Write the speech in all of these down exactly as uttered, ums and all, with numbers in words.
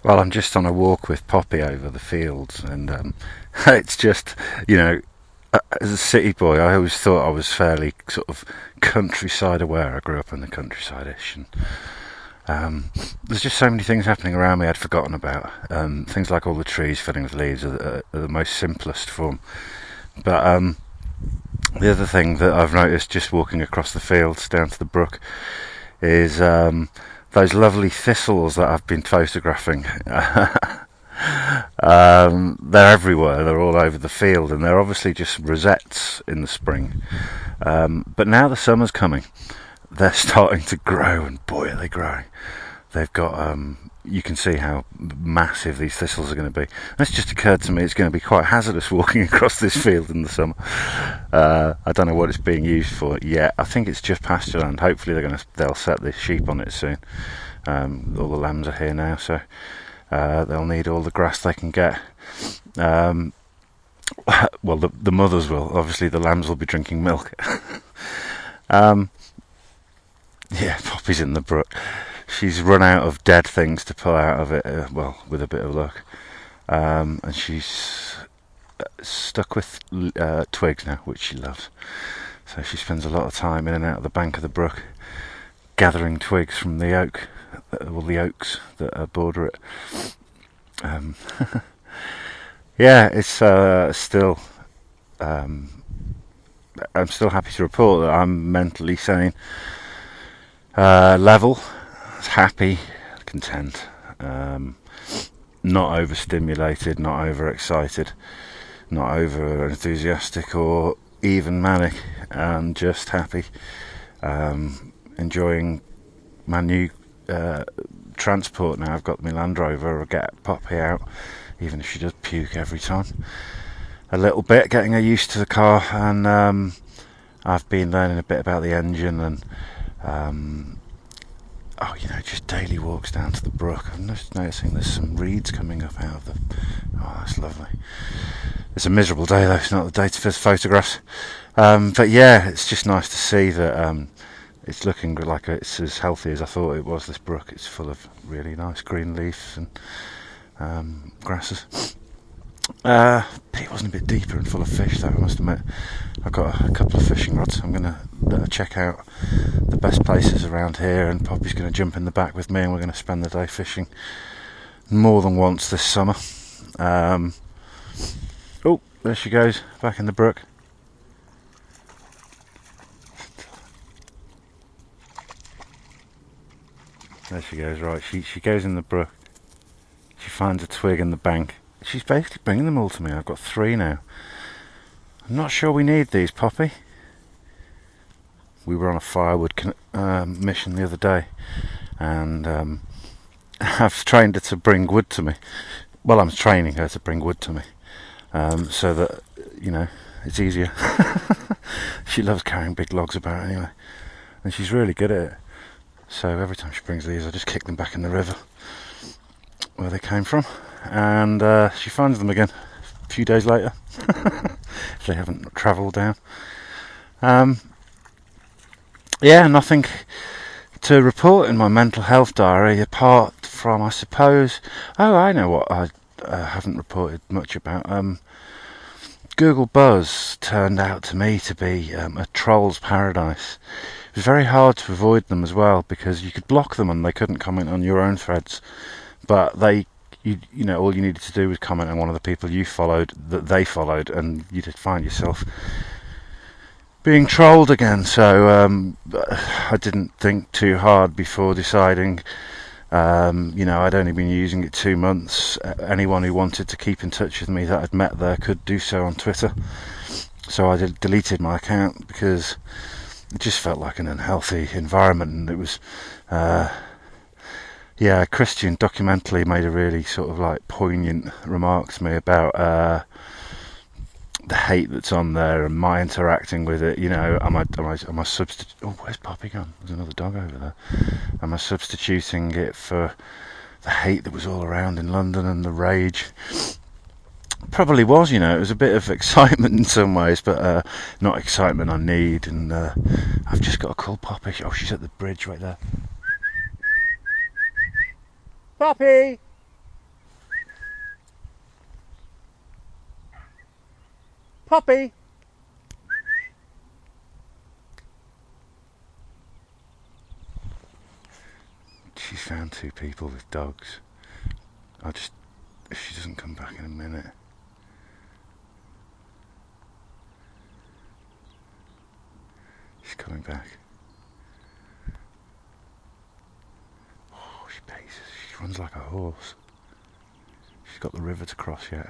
Well, I'm just on a walk with Poppy over the fields, and um, it's just, you know, uh, as a city boy, I always thought I was fairly sort of countryside aware. I grew up in the countryside-ish, and um, there's just so many things happening around me I'd forgotten about. Um, things like all the trees filling with leaves are the, are the most simplest form. But um, the other thing that I've noticed just walking across the fields down to the brook is um, those lovely thistles that I've been photographing. um, they're everywhere, they're all over the field, and they're obviously just rosettes in the spring. Um, but now the summer's coming, they're starting to grow, and boy are they growing. They've got, um, you can see how massive these thistles are going to be. And it's just occurred to me it's going to be quite hazardous walking across this field in the summer. Uh, I don't know what it's being used for yet. I think it's just pasture land. Hopefully they're going to they'll set the sheep on it soon. Um, all the lambs are here now, so uh, they'll need all the grass they can get. Um, well, the, the mothers will. Obviously, the lambs will be drinking milk. um, yeah, Poppy's in the brook. She's run out of dead things to pull out of it, uh, well, with a bit of luck. Um, and she's stuck with uh, twigs now, which she loves. So she spends a lot of time in and out of the bank of the brook, gathering twigs from the oak, uh, all the oaks that uh, border it. Um, yeah, it's uh, still... Um, I'm still happy to report that I'm mentally sane. Uh, level... happy, content, um, not overstimulated, not overexcited, not over enthusiastic or even manic, and just happy, um, enjoying my new uh, transport now. I've got my Land Rover. I'll get Poppy out, even if she does puke every time, a little bit, getting her used to the car, and um, I've been learning a bit about the engine and um, oh, you know, just daily walks down to the brook. I'm just noticing there's some reeds coming up out of the... Oh, that's lovely. It's a miserable day, though. It's not the day to photographs. Um, but yeah, it's just nice to see that um, it's looking like it's as healthy as I thought it was, this brook. It's full of really nice green leaves and um, grasses. Uh, it wasn't a bit deeper and full of fish, though, I must admit. I've got a couple of fishing rods. I'm going to uh, check out the best places around here, and Poppy's going to jump in the back with me, and we're going to spend the day fishing more than once this summer. Um, oh, there she goes, back in the brook. There she goes, right, she, she goes in the brook. She finds a twig in the bank. She's basically bringing them all to me. I've got three now. I'm not sure we need these, Poppy. We were on a firewood con- uh, mission the other day, and um, I've trained her to bring wood to me. Well, I'm training her to bring wood to me, um, so that, you know, it's easier. She loves carrying big logs about anyway, and she's really good at it. So every time she brings these, I just kick them back in the river where they came from, and uh, she finds them again a few days later if they haven't travelled down. Um, yeah, nothing to report in my mental health diary apart from, I suppose, oh, I know what I uh, haven't reported much about. Um, Google Buzz turned out to me to be um, a troll's paradise. It was very hard to avoid them as well, because you could block them and they couldn't comment on your own threads, but they You, you know, all you needed to do was comment on one of the people you followed, that they followed, and you'd find yourself being trolled again. So um, I didn't think too hard before deciding. Um, you know, I'd only been using it two months. Anyone who wanted to keep in touch with me that I'd met there could do so on Twitter. So I did, deleted my account because it just felt like an unhealthy environment, and it was... Uh, Yeah, Christian documentally made a really sort of like poignant remark to me about uh, the hate that's on there and my interacting with it. You know, am I am I am I substitute? Oh, where's Poppy gone? There's another dog over there. Am I substituting it for the hate that was all around in London and the rage? Probably was. You know, it was a bit of excitement in some ways, but uh, not excitement I need. And uh, I've just got to call Poppy. Oh, she's at the bridge right there. Poppy! Poppy! She's found two people with dogs. I just... if she doesn't come back in a minute... She's coming back. Oh, she paces. She runs like a horse. She's got the river to cross yet.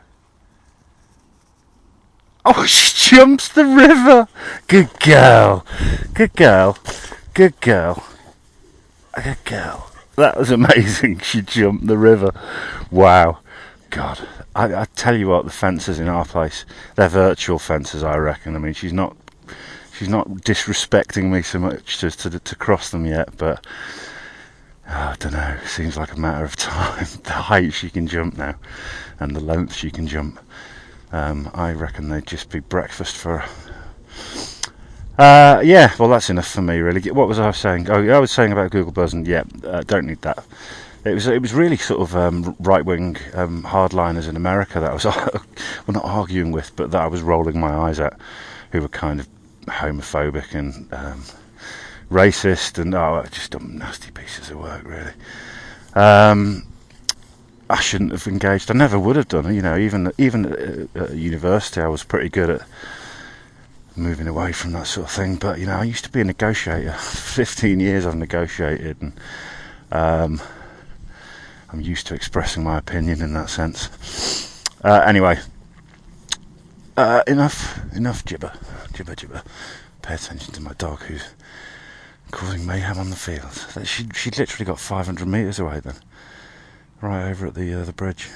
Oh, she jumps the river! Good girl. Good girl. Good girl. Good girl. That was amazing. She jumped the river. Wow. God. I, I tell you what, the fences in our place, they're virtual fences, I reckon. I mean, she's not she's not disrespecting me so much to to, to cross them yet, but oh, I don't know. It seems like a matter of time. The height she can jump now and the length she can jump. Um, I reckon they'd just be breakfast for her. Uh, yeah, well, that's enough for me, really. What was I saying? Oh, I was saying about Google Buzz, and yeah, uh, don't need that. It was it was really sort of um, right-wing um, hardliners in America that I was, well, not arguing with, but that I was rolling my eyes at, who were kind of homophobic and um, racist, and oh, just dumb, nasty pieces of work, really. Um, I shouldn't have engaged. I never would have done. You know, even even at, at university, I was pretty good at moving away from that sort of thing. But you know, I used to be a negotiator. Fifteen years I've negotiated, and um, I'm used to expressing my opinion in that sense. Uh, anyway, uh, enough, enough gibber, gibber, gibber. Pay attention to my dog, who's causing mayhem on the field. She she literally got five hundred metres away then, right over at the uh, the bridge.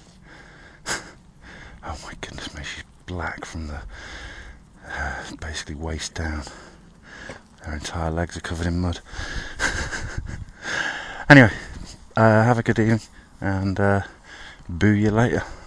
Oh my goodness me, she's black from the uh, basically waist down. Her entire legs are covered in mud. Anyway, uh, have a good evening, and uh, boo you later.